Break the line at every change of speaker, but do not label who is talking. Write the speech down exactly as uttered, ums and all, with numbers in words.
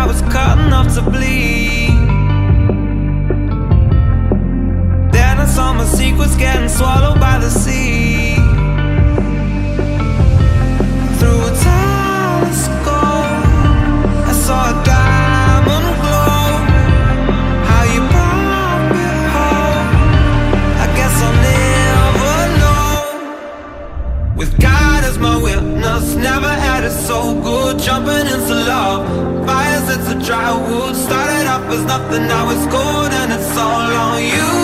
I was cutting off to bleed. Then I saw my secrets getting swallowed by the sea. Through a telescope, I saw a diamond glow. How you brought me home, I guess I'll never know. With God as my witness, never had it so good. Jumping into love, fires it's a dry wood. Started off as nothing, now it's gold, and it's all on you.